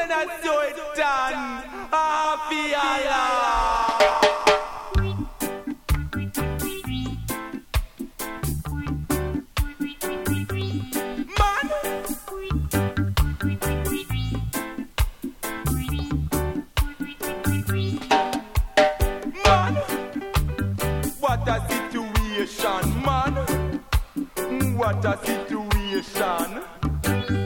when I saw it done, I man, what a situation, man. What a situation.